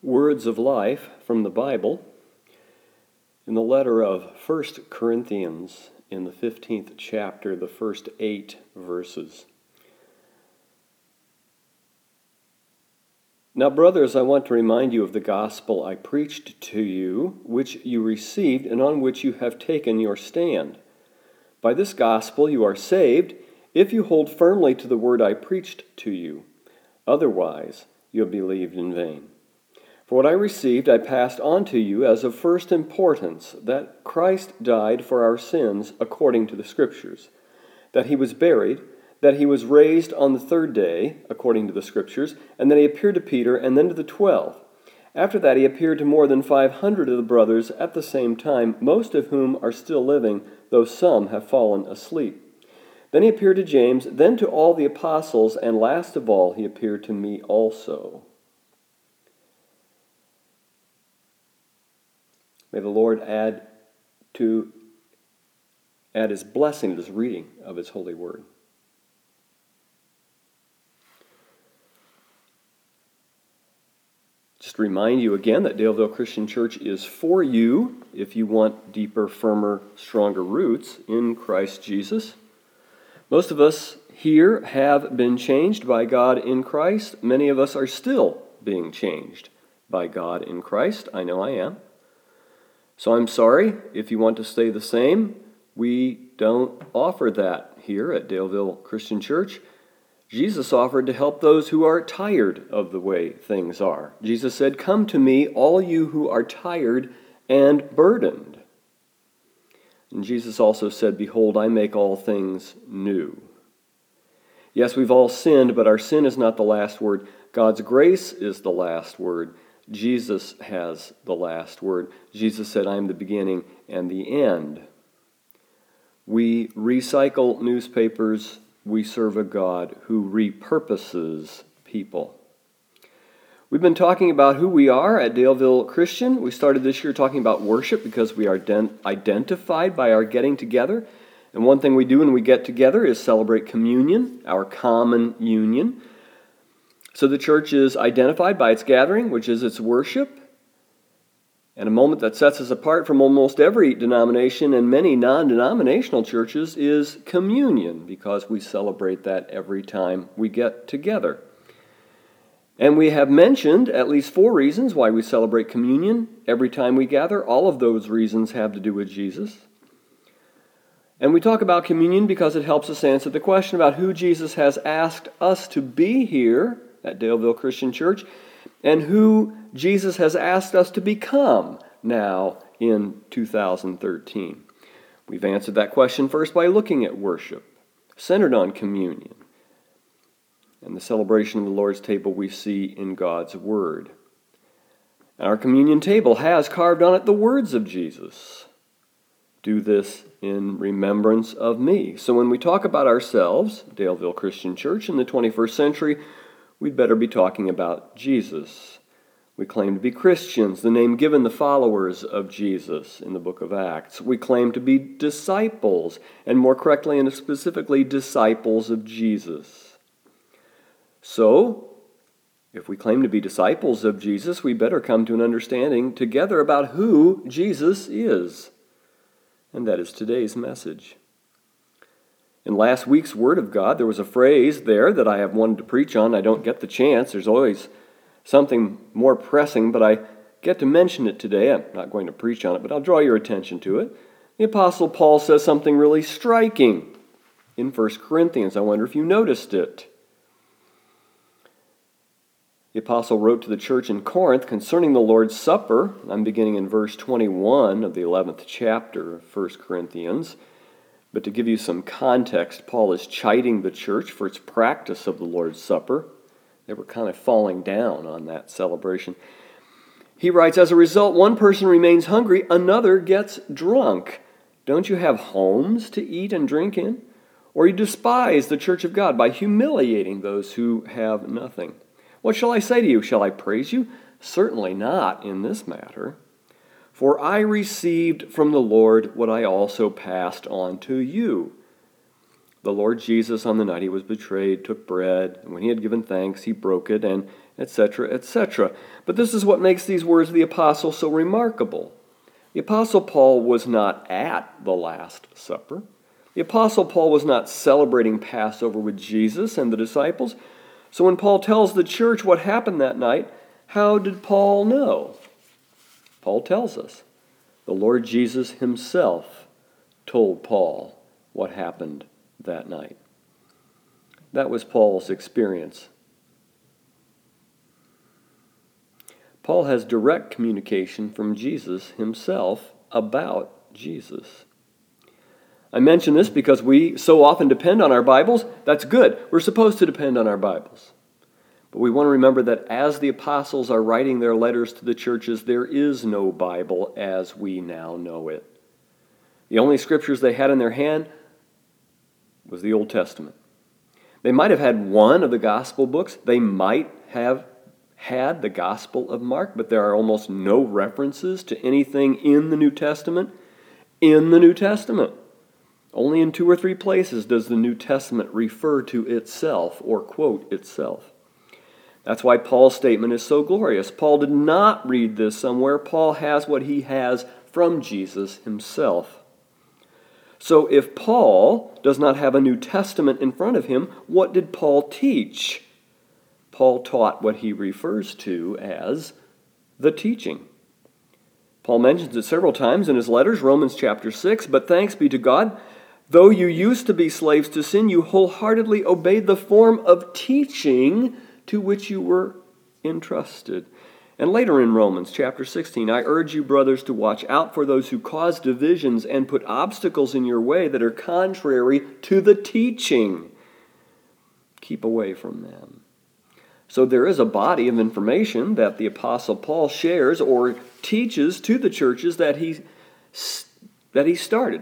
Words of life from the Bible in the letter of 1 Corinthians in the 15th chapter, the first 8 verses. Now, brothers, I want to remind you of the gospel I preached to you, which you received and on which you have taken your stand. By this gospel you are saved, if you hold firmly to the word I preached to you. Otherwise, you have believed in vain. For what I received I passed on to you as of first importance, that Christ died for our sins according to the Scriptures, that he was buried, that he was raised on the third day, according to the Scriptures, and that he appeared to Peter and then to the 12. After that he appeared to more than 500 of the brothers at the same time, most of whom are still living, though some have fallen asleep. Then he appeared to James, then to all the apostles, and last of all he appeared to me also. May the Lord add his blessing to this reading of his holy word. Just remind you again that Daleville Christian Church is for you if you want deeper, firmer, stronger roots in Christ Jesus. Most of us here have been changed by God in Christ. Many of us are still being changed by God in Christ. I know I am. So I'm sorry if you want to stay the same. We don't offer that here at Daleville Christian Church. Jesus offered to help those who are tired of the way things are. Jesus said, "Come to me, all you who are tired and burdened." And Jesus also said, "Behold, I make all things new." Yes, we've all sinned, but our sin is not the last word. God's grace is the last word. Jesus has the last word. Jesus said, "I am the beginning and the end." We recycle newspapers. We serve a God who repurposes people. We've been talking about who we are at Daleville Christian. We started this year talking about worship because we are identified by our getting together. And one thing we do when we get together is celebrate communion, our common union. So the church is identified by its gathering, which is its worship. And a moment that sets us apart from almost every denomination and many non-denominational churches is communion, because we celebrate that every time we get together. And we have mentioned at least 4 reasons why we celebrate communion every time we gather. All of those reasons have to do with Jesus. And we talk about communion because it helps us answer the question about who Jesus has asked us to be here at Daleville Christian Church, and who Jesus has asked us to become now in 2013. We've answered that question first by looking at worship, centered on communion, and the celebration of the Lord's table we see in God's Word. Our communion table has carved on it the words of Jesus. "Do this in remembrance of me." So when we talk about ourselves, Daleville Christian Church in the 21st century, we'd better be talking about Jesus. We claim to be Christians, the name given the followers of Jesus in the book of Acts. We claim to be disciples, and more correctly and specifically, disciples of Jesus. So, if we claim to be disciples of Jesus, we better come to an understanding together about who Jesus is. And that is today's message. In last week's Word of God, there was a phrase there that I have wanted to preach on. I don't get the chance. There's always something more pressing, but I get to mention it today. I'm not going to preach on it, but I'll draw your attention to it. The Apostle Paul says something really striking in 1 Corinthians. I wonder if you noticed it. The Apostle wrote to the church in Corinth concerning the Lord's Supper. I'm beginning in verse 21 of the 11th chapter of 1 Corinthians. But to give you some context, Paul is chiding the church for its practice of the Lord's Supper. They were kind of falling down on that celebration. He writes, "As a result, one person remains hungry, another gets drunk. Don't you have homes to eat and drink in? Or you despise the church of God by humiliating those who have nothing. What shall I say to you? Shall I praise you? Certainly not in this matter. For I received from the Lord what I also passed on to you. The Lord Jesus, on the night he was betrayed, took bread, and when he had given thanks, he broke it, and etc., etc. But this is what makes these words of the apostle so remarkable. The apostle Paul was not at the Last Supper. The apostle Paul was not celebrating Passover with Jesus and the disciples. So when Paul tells the church what happened that night, how did Paul know? Paul tells us. The Lord Jesus himself told Paul what happened that night. That was Paul's experience. Paul has direct communication from Jesus himself about Jesus. I mention this because we so often depend on our Bibles. That's good. We're supposed to depend on our Bibles. But we want to remember that as the apostles are writing their letters to the churches, there is no Bible as we now know it. The only scriptures they had in their hand was the Old Testament. They might have had one of the gospel books. They might have had the Gospel of Mark, but there are almost no references to anything in the New Testament. In the New Testament. Only in 2 or 3 places does the New Testament refer to itself or quote itself. That's why Paul's statement is so glorious. Paul did not read this somewhere. Paul has what he has from Jesus himself. So if Paul does not have a New Testament in front of him, what did Paul teach? Paul taught what he refers to as the teaching. Paul mentions it several times in his letters, Romans chapter 6, but thanks be to God, though you used to be slaves to sin, you wholeheartedly obeyed the form of teaching to which you were entrusted. And later in Romans chapter 16, I urge you, brothers, to watch out for those who cause divisions and put obstacles in your way that are contrary to the teaching. Keep away from them. So there is a body of information that the Apostle Paul shares or teaches to the churches that he started.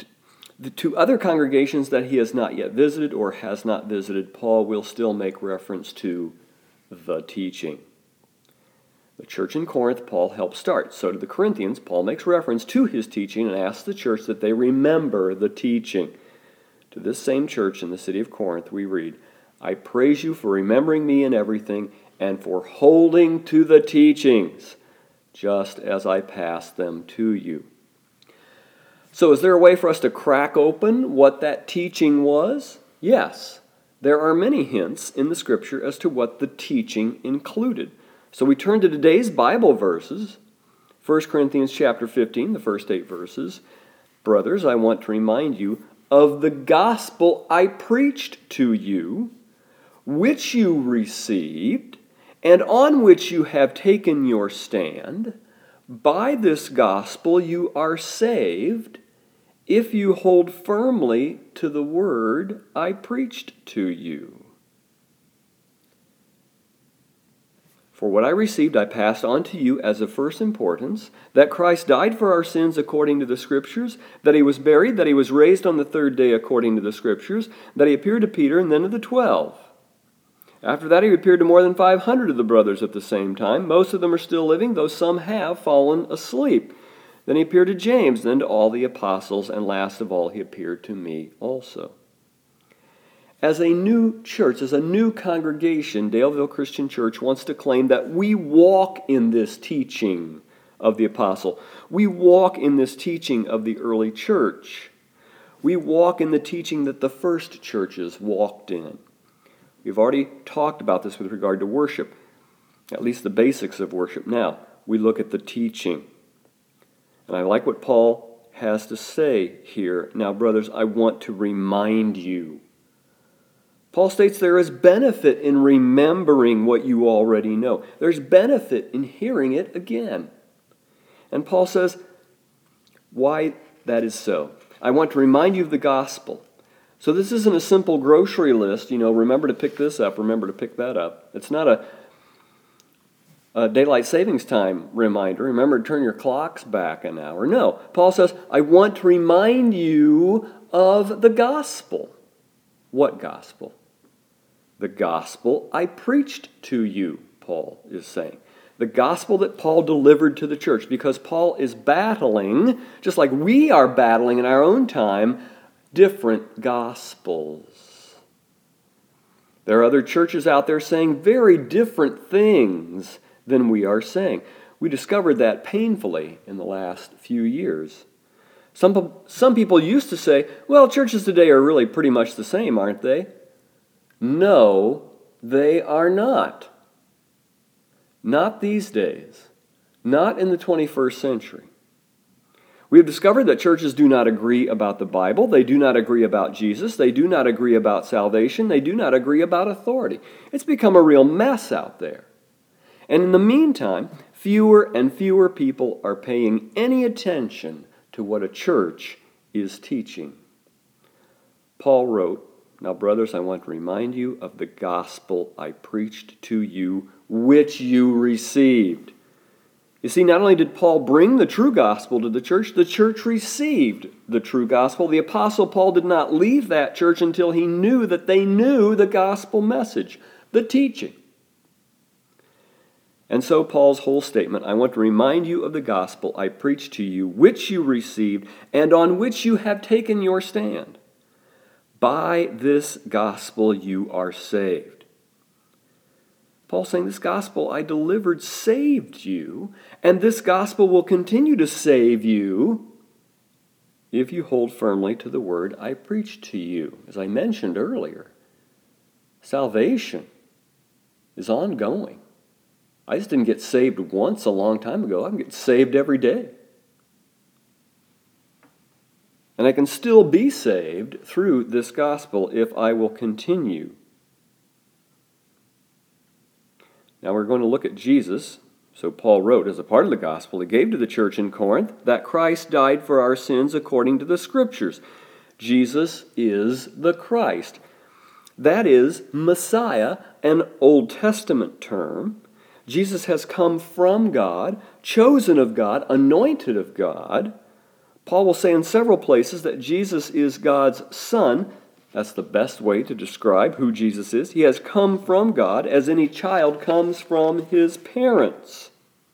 To other congregations that he has not yet visited or has not visited, Paul will still make reference to the teaching. The church in Corinth, Paul helped start. So to the Corinthians, Paul makes reference to his teaching and asks the church that they remember the teaching. To this same church in the city of Corinth, we read, I praise you for remembering me in everything and for holding to the teachings, just as I passed them to you. So is there a way for us to crack open what that teaching was? Yes. There are many hints in the Scripture as to what the teaching included. So we turn to today's Bible verses, 1 Corinthians chapter 15, the first 8 verses. Brothers, I want to remind you of the gospel I preached to you, which you received, and on which you have taken your stand. By this gospel you are saved, if you hold firmly to the word I preached to you. For what I received I passed on to you as of first importance, that Christ died for our sins according to the Scriptures, that he was buried, that he was raised on the 3rd day according to the Scriptures, that he appeared to Peter and then to the 12. After that he appeared to more than 500 of the brothers at the same time. Most of them are still living, though some have fallen asleep. Then he appeared to James, then to all the apostles, and last of all he appeared to me also. As a new church, as a new congregation, Daleville Christian Church wants to claim that we walk in this teaching of the apostle. We walk in this teaching of the early church. We walk in the teaching that the first churches walked in. We've already talked about this with regard to worship, at least the basics of worship. Now, we look at the teaching. And I like what Paul has to say here. Now, brothers, I want to remind you. Paul states there is benefit in remembering what you already know. There's benefit in hearing it again. And Paul says why that is so. I want to remind you of the gospel. So this isn't a simple grocery list, remember to pick this up, remember to pick that up. It's not a daylight savings time reminder. Remember to turn your clocks back an hour. No, Paul says, I want to remind you of the gospel. What gospel? The gospel I preached to you, Paul is saying. The gospel that Paul delivered to the church, because Paul is battling, just like we are battling in our own time, different gospels. There are other churches out there saying very different things than we are saying. We discovered that painfully in the last few years. Some people used to say, well, churches today are really pretty much the same, aren't they? No, they are not. Not these days. Not in the 21st century. We have discovered that churches do not agree about the Bible. They do not agree about Jesus. They do not agree about salvation. They do not agree about authority. It's become a real mess out there. And in the meantime, fewer and fewer people are paying any attention to what a church is teaching. Paul wrote, "Now, brothers, I want to remind you of the gospel I preached to you, which you received." You see, not only did Paul bring the true gospel to the church received the true gospel. The Apostle Paul did not leave that church until he knew that they knew the gospel message, the teaching. And so Paul's whole statement, I want to remind you of the gospel I preached to you, which you received, and on which you have taken your stand. By this gospel you are saved. Paul's saying, this gospel I delivered saved you, and this gospel will continue to save you if you hold firmly to the word I preached to you. As I mentioned earlier, salvation is ongoing. I just didn't get saved once a long time ago. I'm getting saved every day. And I can still be saved through this gospel if I will continue. Now we're going to look at Jesus. So Paul wrote, as a part of the gospel he gave to the church in Corinth, that Christ died for our sins according to the Scriptures. Jesus is the Christ. That is Messiah, an Old Testament term. Jesus has come from God, chosen of God, anointed of God. Paul will say in several places that Jesus is God's Son. That's the best way to describe who Jesus is. He has come from God as any child comes from his parents.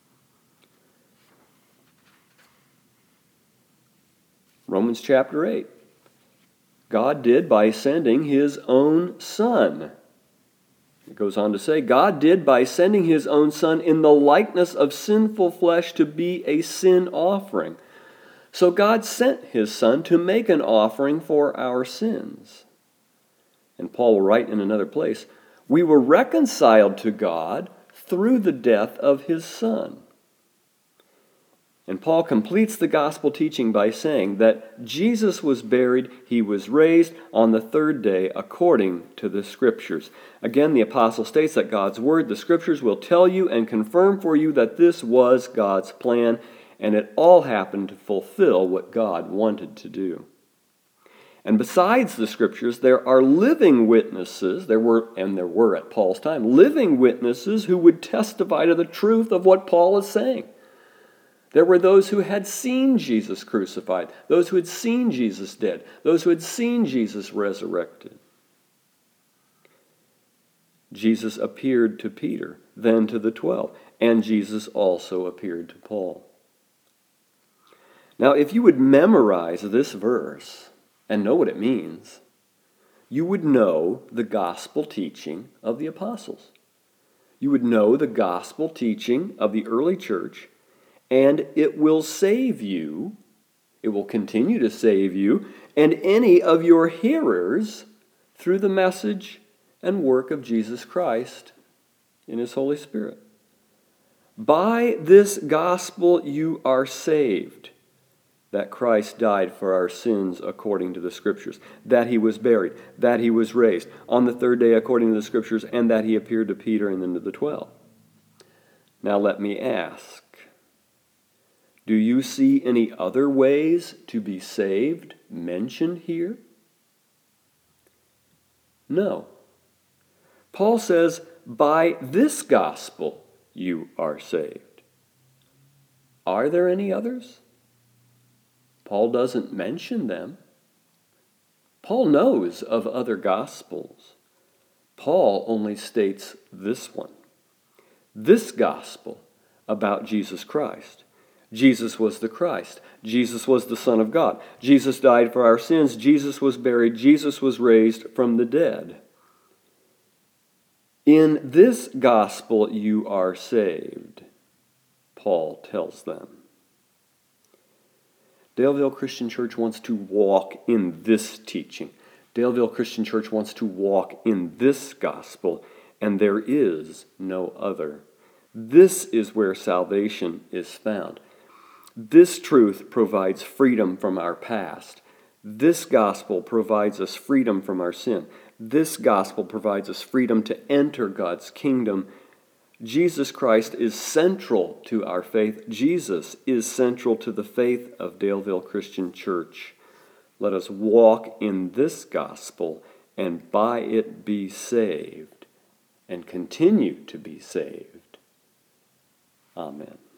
Romans chapter 8. God did by sending his own Son. It goes on to say, God did by sending his own Son in the likeness of sinful flesh to be a sin offering. So God sent his Son to make an offering for our sins. And Paul will write in another place, we were reconciled to God through the death of his Son. And Paul completes the gospel teaching by saying that Jesus was buried, he was raised on the third day according to the Scriptures. Again, the apostle states that God's word, the Scriptures, will tell you and confirm for you that this was God's plan, and it all happened to fulfill what God wanted to do. And besides the Scriptures, there are living witnesses, there were at Paul's time, living witnesses who would testify to the truth of what Paul is saying. There were those who had seen Jesus crucified, those who had seen Jesus dead, those who had seen Jesus resurrected. Jesus appeared to Peter, then to the 12, and Jesus also appeared to Paul. Now, if you would memorize this verse and know what it means, you would know the gospel teaching of the apostles. You would know the gospel teaching of the early church, and it will save you, it will continue to save you, and any of your hearers through the message and work of Jesus Christ in his Holy Spirit. By this gospel you are saved, that Christ died for our sins according to the Scriptures, that he was buried, that he was raised on the third day according to the Scriptures, and that he appeared to Peter and then to the 12. Now let me ask, do you see any other ways to be saved mentioned here? No. Paul says, by this gospel you are saved. Are there any others? Paul doesn't mention them. Paul knows of other gospels. Paul only states this one. This gospel about Jesus Christ. Jesus was the Christ. Jesus was the Son of God. Jesus died for our sins. Jesus was buried. Jesus was raised from the dead. In this gospel you are saved, Paul tells them. Daleville Christian Church wants to walk in this teaching. Daleville Christian Church wants to walk in this gospel, and there is no other. This is where salvation is found. This truth provides freedom from our past. This gospel provides us freedom from our sin. This gospel provides us freedom to enter God's kingdom. Jesus Christ is central to our faith. Jesus is central to the faith of Daleville Christian Church. Let us walk in this gospel and by it be saved and continue to be saved. Amen.